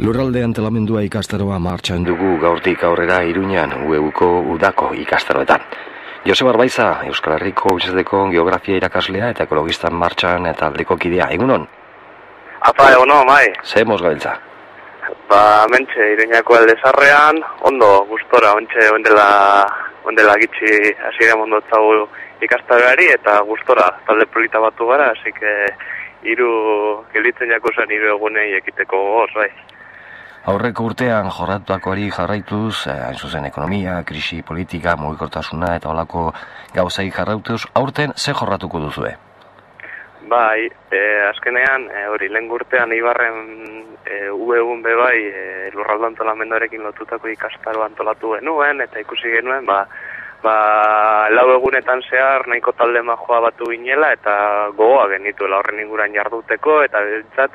Lurralde antelamendua ikastaroa martxan dugu gaurtik aurrera Iruñan UEUko udako ikastaroetan. Joseba Arbaiza, Euskal Herriko Unibertsitateko geografia irakaslea eta ekologistan martxan eta aldeko kidea. Egunon? Apa, egunon, bai. Ze mos gabiltza? Mentxe, Iruñako aldezarrean, ondo, gustora, ondela gitxi hasiera mondotzagu ikastaroari eta gustora, talde polita batu gara, hasi que gelditzen jako zen hiru egunei ekiteko gogoz, bai. Aurreko urtean jorratutakoari jarraituz, hain zuzen ekonomia, krisi politika, mugikortasuna eta holako gauzai jarraituz, aurten ze jorratuko duzue? Bai, azkenean, hori, lehen urtean Ibarren egun bebai lurralde antolamenduarekin lotutako ikastaro antolatu genuen, eta ikusi genuen, lau egunetan zehar nahiko talde majoa batu ginela, eta gogoa genituela horren inguran jarduteko, eta bintzat,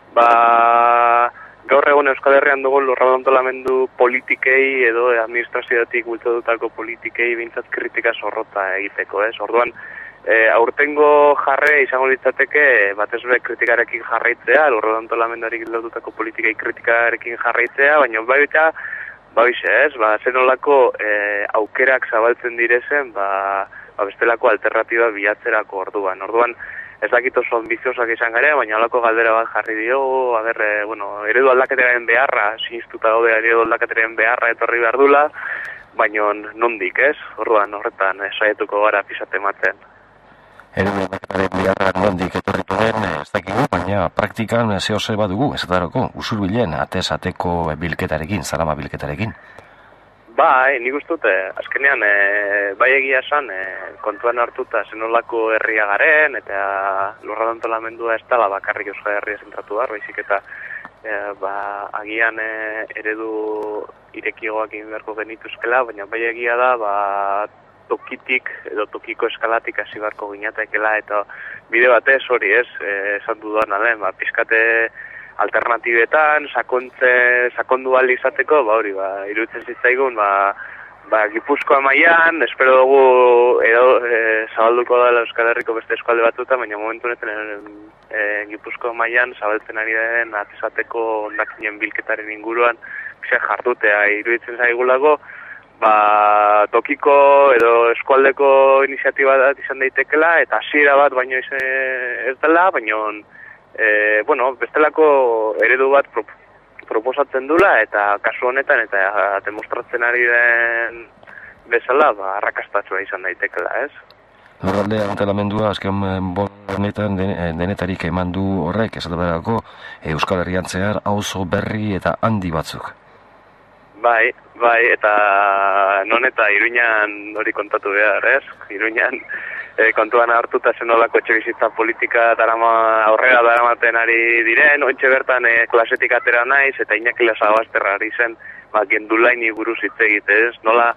gaur egun Euskal Herrian dugu lurralde antolamendu politikei edo administraziotik bultzatutako politikei bintzat kritika zorrota egiteko, ez? Orduan, aurtengo jarre izango litzateke batez ere kritikarekin jarraitzea, lurralde antolamenduarekin lotutako politikei kritikarekin jarraitzea, baina baita zenolako aukerak zabaltzen direzen, bestelako alternatiba bilatzerako orduan. Orduan, ez dakit oso ambiziosak izan gare, baina holako galdera bat jarri diogu, eredu aldaketaren beharra, sinistuta daude eredu aldaketaren beharra etorri behar dula, baina nondik, ez? Orduan, horretan, saietuko gara pisate ematen. Eredu aldaketaren beharra nondik etorri duen, ez dakigu, baina praktikan zehose bat dugu, ez darako, usurbilen, atez-ateko bilketarekin, zarama bilketarekin. Bai, nik uste dute, azkenean, bai egia esan, kontuan hartuta zenolako herria garen, eta lurralde antolamendua ez dela bakarrik Euskal Herria zentratu behar, baizik eta agian eredu irekiagoak egin beharko genituzkela, baina bai egia da, tokitik edo tokiko eskalatik hasi beharko ginatekela, eta bide batez hori ez, esan dudan alen, pizkate alternatibetan, sakondu ahal izateko, iruditzen zitzaigun, Gipuzkoa mailan, espero dugu zabalduko dela Euskal Herriko beste eskualde batuta, baina momentu honetan Gipuzkoa mailan zabaltzen ari den atezateko hondakinen bilketaren inguruan jardutea iruditzen zaigulako, tokiko edo eskualdeko iniziatiba bat izan daitekela, eta hasiera bat baino ez dela, baina bestelako eredu bat proposatzen dula, eta kasu honetan eta demostratzen ari den bezala, arrakastatsua izan daitekela, ez? Lurralde antelamendua azken honetan denetarik eman du horrek, esaterako Euskal Herrian zehar auzo berri eta handi batzuk. Bai, eta non eta Iruñan hori kontatu behar, ez? Iruñan kontuan hartuta zenolako etxebizitza politika aurrera daramaten ari diren, ointxe bertan klasetik atera naiz, eta Iñaki Lasabazterra ari zen, gendulaini buruz hitz egite, ez? Nola,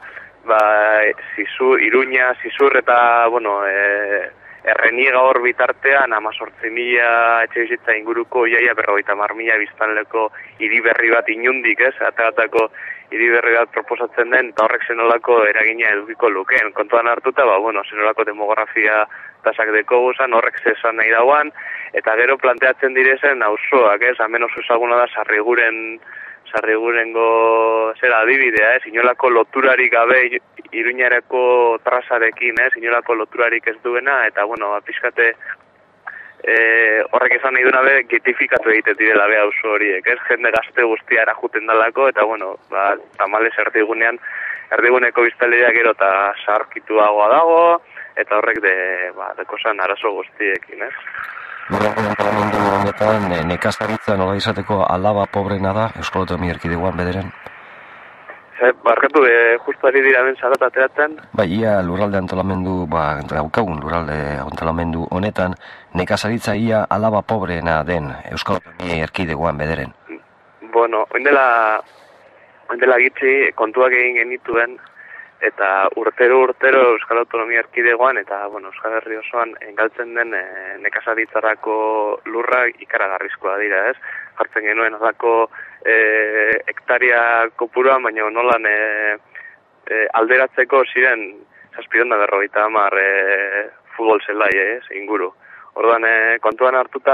Iruña, Zizur eta, Erreniega hor bitartean, 18.000 etxebizitza inguruko iaia 50.000 biztanleko hiri berri bat inundik, ez? Ateratako hiri berri bat proposatzen den, eta horrek zenolako eragina edukiko lukeen. Kontuan hartuta, zenolako demografia tasak deko guzan, horrek zesan nahi dauan, eta gero planteatzen direzen auzoak, ez? Hemen oso ezaguna da Sarrigurengo adibidea, ez? Inolako loturarik gabe Iruñareko trasarekin, ez? Inolako loturarik ez duena, eta, pixkate horrek esan nahi duna getifikatu egiten direla auzo horiek, ez? Jende gazte guztia erajuten dalako, eta, tamales erdiguneko biztanleria gero eta sarkituagoa dago, eta horrek dekozan arazo guztiekin, ez? Lurralde antolamendu honetan, nekazaritza nola izateko alaba pobrena da, Euskal Autonomia Erkidegoan bederen? Barkatu, justu ari dira ben zarat ateratzen. Ia lurralde antolamendu, daukagun lurralde antolamendu honetan, nekazaritza ia alaba pobrena den Euskal Autonomia Erkidegoan bederen. Oindela gitxi kontuak egin genituen, eta urtero Euskal Autonomia Erkidegoan eta Euskal Herri osoan engaltzen den nekazaritzarako lurra ikaragarrizkoa dira, ez? Jartzen genuen alako hektaria kopurua, baina nolan alderatzeko ziren 750 futbol zelai, inguru. Orduan, kontuan hartuta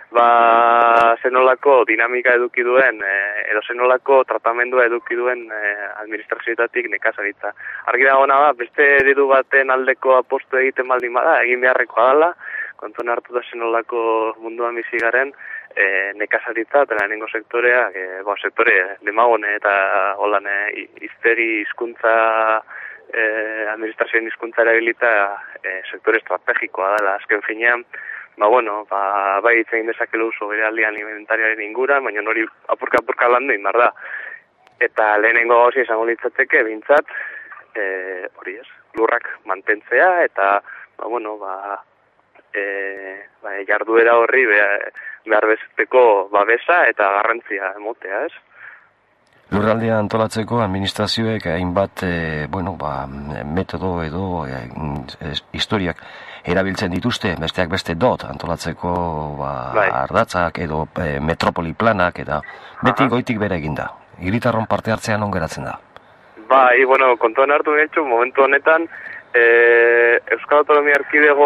zenolako dinamika eduki duen, edo zenolako tratamendua eduki duen administrazioetatik nekazaritza. Argi dagoena da, beste eredu baten aldeko apostu egiten baldin bada, egin beharrekoa dela, kontuan hartu da zenolako munduan bizi garen, nekazaritza eta lehenengo sektorea, sektore demagone eta holan hiztegi hizkuntza administrazioen hizkuntza erabilita sektore estrategikoa dela. Azken finean, bai hitz egin dezakelu oso berealdi alimentariaren inguruan, baina hori apurka landu egin behar da. Eta lehenengo gauzia izango litzateke, bintzat, hori ez, lurrak mantentzea, eta, jarduera horri behar bezateko babesa eta garrantzia emotea, ez? Lurraldea antolatzeko administrazioek hainbat metodo edo historiak erabiltzen dituzte, besteak beste antolatzeko ardatzak edo metropoli planak eta beti goitik bere eginda. Hiritarron parte hartzean non geratzen da? Bai, kontuan hartu behitxu, momentu honetan Euskal Autonomia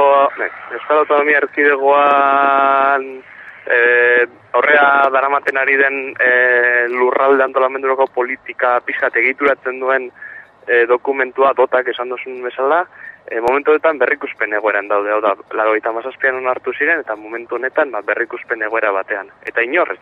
Erkidegoan horrea daramaten ari den lurralde antolamendurako politika pixkat egituratzen duen dokumentua dotak esan duzun bezala, momentu honetan berrikuspen egoeran daude, hau da, 97an onartu ziren, eta momentu honetan berrikuspen egoera batean. Eta inorrez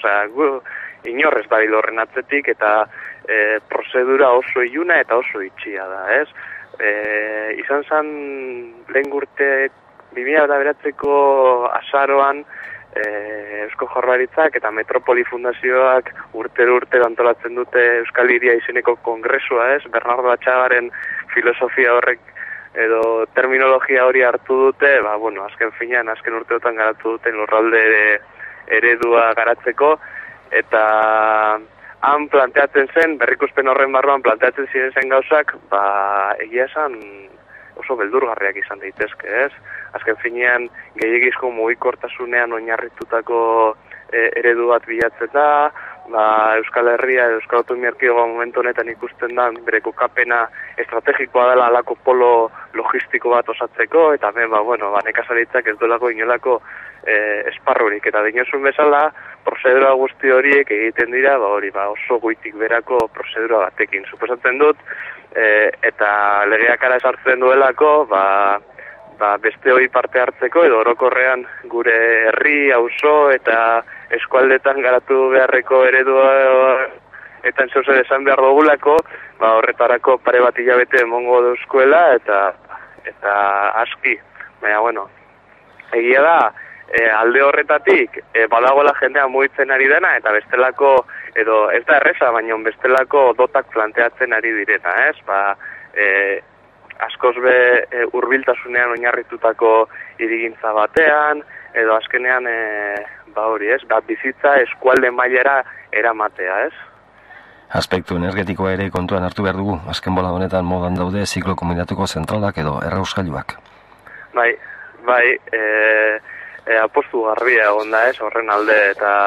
da horren atzetik, eta prozedura oso iluna eta oso itxia da, ez? Izan zen lehen urte 2009ko azaroan Eusko Jaurlaritzak eta Metropoli Fundazioak urtero antolatzen dute Euskal Hiria izeneko kongresua, ez? Bernardo Atxagaren filosofia horrek edo terminologia hori hartu dute, azken urteotan garatu duten lurralde eredua garatzeko, eta han planteatzen zen, berrikuspen horren barruan planteatzen ziren zen gauzak, egia esan oso beldurgarriak izan daitezke, ez? Azken finean, gehiagizko mugikortasunean oinarritutako eredu bat bilatzen da, Euskal Herria, Euskal Autonomia Erkidegoa momentu honetan ikusten da, bere kokapena estrategikoa dela alako polo logistiko bat osatzeko, eta nekazaritzak ez duelako inolako esparrurik, eta dinozun bezala, prozedura guzti horiek egiten dira, oso goitik berako prozedura batekin. Suposatzen dut, eta legeak ara esartzen duelako, beste hori parte hartzeko, edo orokorrean gure herri, auzo eta eskualdetan garatu beharreko eredua eta entzauzen esan behar dugulako, horretarako pare bat hilabete emongo dauzkuela eta aski. Baina, egia da, alde horretatik badagoela jendea mugitzen ari dena, eta bestelako, edo ez da erreza, baina bestelako dotak planteatzen ari direna, ez? Askoz hurbiltasunean oinarritutako hirigintza batean, edo azkenean bizitza eskualde mailera eramatea, ez? Aspektu energetikoa ere kontuan hartu behar dugu, azken bola honetan modan daude ziklo kombinatuko zentralak edo errauskailuak. Bai, apostu garbia egon da, ez, horren alde,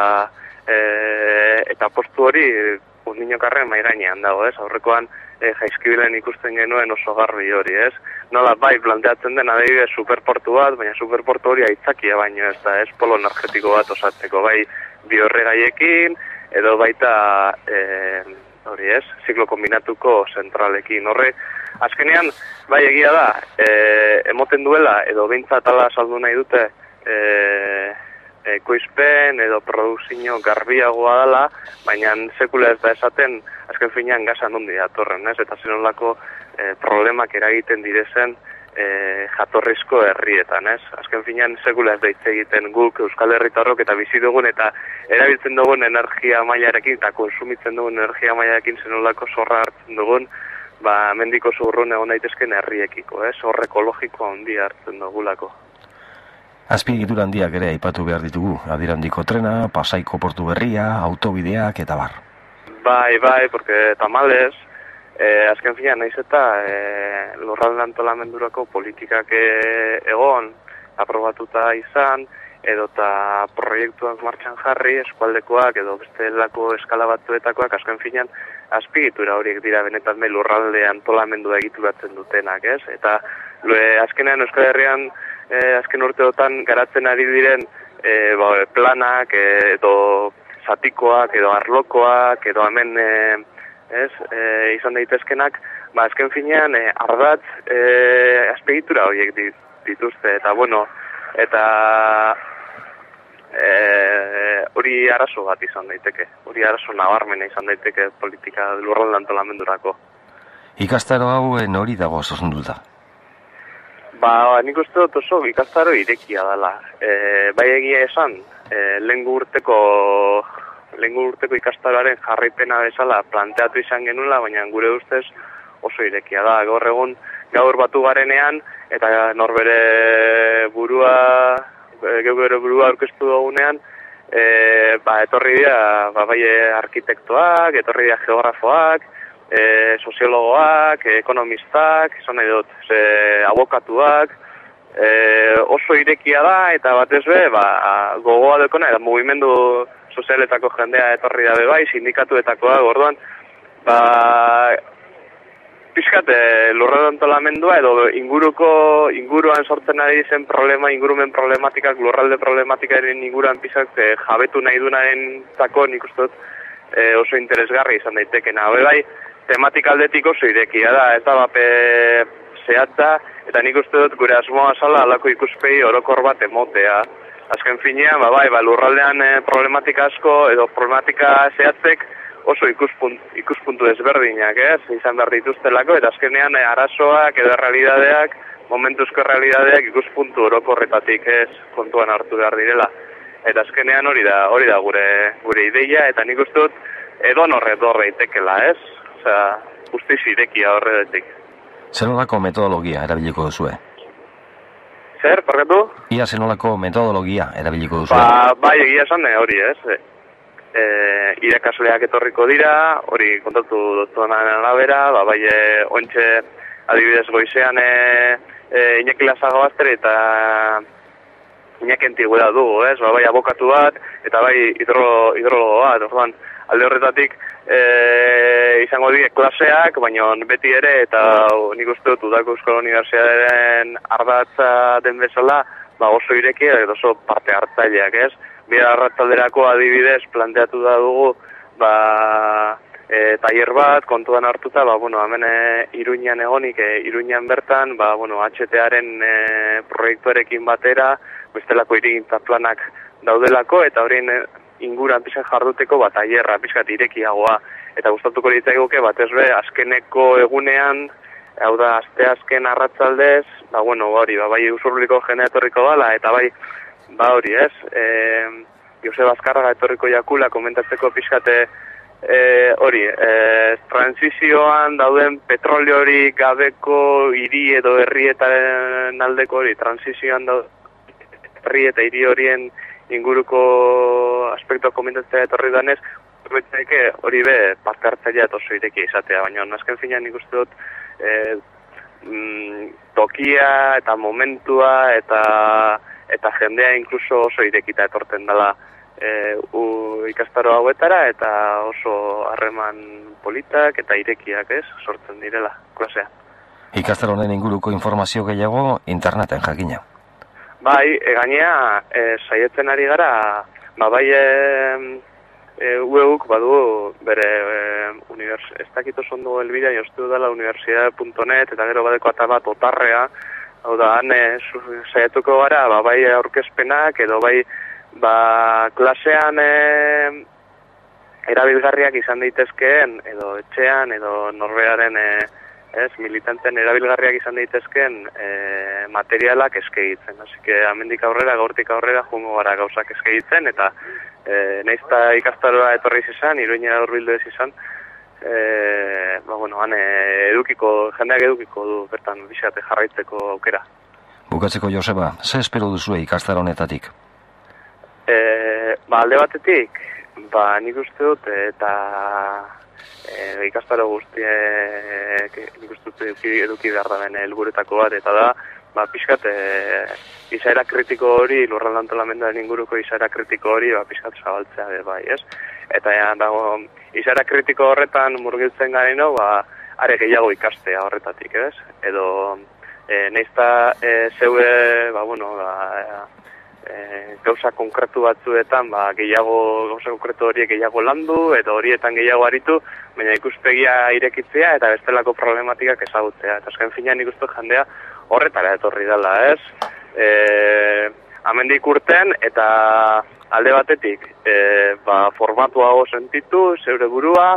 eta apostu hori undinokarren mairainean dago, ez? Aurrekoan jaizkibilen ikusten genuen oso garbi hori, ez? Nola, planteatzen den adibidez superportu bat, baina superportu hori aitzakia baino ez da, ez polo energetiko bat osatzeko, bai biorregaiekin, edo baita, hori ez, ziklo kombinatuko zentralekin. Horre, azkenean, bai egia da, emoten duela, edo behintzat ala saldu nahi dute, ekoizpen edo produzio garbiagoa dela, baina sekula ez da esaten azken finean gasa nondi datorren, ez? Eta zenolako problemak eragiten direzen jatorrizko herrietan, ez? Azken finean sekula ez da hitz egiten guk Euskal Herritarrok eta bizi dugun eta erabiltzen dugun energia mailarekin eta konsumitzen dugun energia mailarekin zenolako zorra hartzen dugun, mendiko zurrun egon daitezken herriekiko, ez? Hor ekologikoa handia hartzen dugulako. Azpiegitura handiak ere aipatu behar ditugu, Adirandiko trena, Pasaiko portu berria, autobideak eta bar. Bai, porque tamalez, azken finean naiz eta lurralde antolamendurako politikak egon, aprobatuta izan, edota proiektuak martxan jarri, eskualdekoak edo bestelako eskala batzuetakoak, azken finean azpiegitura horiek dira benetan lurralde antolamendua egituratzen dutenak, ez? Eta azkenean Euskal Herrian azken urteotan garatzen ari diren planak edo zatikoak edo arlokoak edo hemen izan daitezkenak, azken finean ardatz azpiegitura horiek dituzte, eta bueno, eta hori arazo bat izan daiteke, hori arazo nabarmena izan daiteke politika lurralde antolamendurako. Ikastaro hau nori dago zuzenduta? Nik uste dut oso ikastaro irekia dela. Bai egia esan, lehengo urteko ikastaroaren jarraipena bezala planteatu izan genula, baina gure ustez oso irekia da. Gaur egun, gaur batu garenean, eta norbere burua aurkeztu dugunean, etorri dira bai arkitektoak, etorri dira geografoak, soziologoak, ekonomistak, esan nahi dut, abokatuak, oso irekia da, eta batez be, gogoa dekona, eta mugimendu sozialetako jendea etorri dabe bai, sindikatuetakoa, orduan, pixkat, lurralde antolamendua edo inguruan sortzen ari zen ingurumen problematikak, lurralde problematikaren inguruan pixkat jabetu nahi dunaren tako nik uste dut oso interesgarri izan daitekena. Bai, tematik aldetik oso irekia da, ez da bape zehatza, eta nik uste dut gure asmoa zala alako ikuspegi orokor bat emotea. Azken finean, lurraldean problematika asko edo problematika zehatzek oso ikuspuntu desberdinak, izan behar dituztelako, eta azkenean arazoak edo realidadeak, momentuzko realidadeak ikuspuntu orokorretatik kontuan hartu behar direla. Eta azkenean hori da gure ideia, eta nik uste dut edon horretor daitekela, Osea, guztiz irekia horretik. Zer nolako metodologia erabiliko duzue? Zer, parkatu? Ia zer nolako metodologia erabiliko duzue? Bai, egia esan hori, irakasleak etorriko dira, hori kontatu duztuanan arabera, bai, ontxe adibidez goizean Iñaki Lazagabazter eta Iñaki Antigüeda dugu, bai, abokatu bat, eta bai, hidrologo bat, orduan, alde horretatik izango die klaseak, baina beti ere, eta nik uste dut Udako Euskal Unibertsitatearen ardatza den bezala, oso irekia edo oso parte hartzaileak, Bihar arratsalderako adibidez planteatu da dugu tailer bat kontuan hartuta, hemen Iruñan egonik, Iruñan bertan, HTaren proiektuarekin batera, bestelako hirigintza planak daudelako, eta horien inguruan pixka jarduteko tailerra pixkat irekiagoa. Eta gustatuko litzaiguke batez be azkeneko egunean, hau da asteazken arratsaldez, hori, bai Usurbiliko jendea etorriko dela, eta bai hori, Joseba Azkarraga etorriko jakula komentatzeko pixkate hori, transizioan dauden petroliorik gabeko hiri edo herrietaren aldeko hori, transizioan dauden herri eta hiri horien inguruko aspektua komentatzea etorri danez, hori be parte hartzailea eta oso irekia izatea, baina azken finean nik uste dut tokia eta momentua eta jendea inkluso oso irekita etorten dela ikastaro hauetara, eta oso harreman politak eta irekiak sortzen direla klasea. Ikastaro honen inguruko informazio gehiago interneten jakina. Bai, gainea saietzen ari gara, bai UEUk badu bere ez dakit oso ondo helbidea joztu dela universidad.net, eta gero badeko atabat otarrea, hau da, han saietuko gara, bai aurkezpenak edo bai klasean erabilgarriak izan daitezkeen, edo etxean, edo norberaren militanten erabilgarriak izan daitezkeen materialak eskegitzen. Así que amendik aurrera, gaurtik aurrera, jungo gara gauzak eskegitzen, eta naizta ikastaroa etorriz izan, Iruñera hurbildu ez izan, han jendeak edukiko du bertan bizate jarraitzeko aukera. Bukatzeko, Joseba, ze espero duzue ikastaro honetatik? Alde batetik, nik uste dut, eta ikastaro guztiek nik uste dut eduki behar da den helburetako bat, eta da, pixkat izaera kritiko hori, lurralde antolamenduaren inguruko izaera kritiko hori, pixkat zabaltzea bai, Eta izaera kritiko horretan murgiltzen gareno, are gehiago ikastea horretatik, Edo, neizta zeue, gauza konkretu batzuetan gauza konkretu horiek gehiago landu edo horietan gehiago aritu, baina ikuspegia irekitzea eta bestelako problematikak ezagutzea. Eta azken finean nik uste jendea horretara etorri dela, ez? Amendik urten eta alde batetik formatuago sentitu, zeure burua,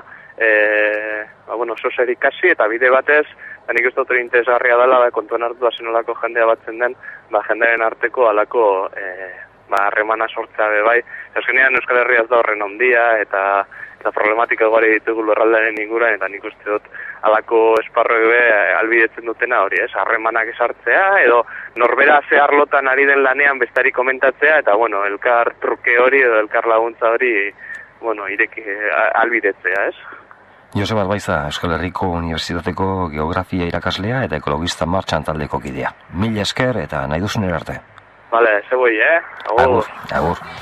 sozer ikasi eta bide batez, nik uste dut interesgarria dela kontuan hartu zenolako jendea batzen den, jendearen arteko alako harremana sortzea bai. Azkenean Euskal Herria ez da horren ondia eta problematika gari ditugu lurraldearen inguruan, eta nik uste dut alako esparroek albidetzen dutena hori, ez? Harremanak esartzea, edo norbera ze arlotan ari den lanean bestari komentatzea, eta, elkar truke hori edo elkar laguntza hori, ireki albidetzea, ez? Joseba Arbaiza, Euskal Herriko Unibertsitateko Geografia irakaslea eta Ekologista Martxan taldeko kidea. Mila esker eta nahi duzunera arte. Bale, zeboi, Agur. Agur.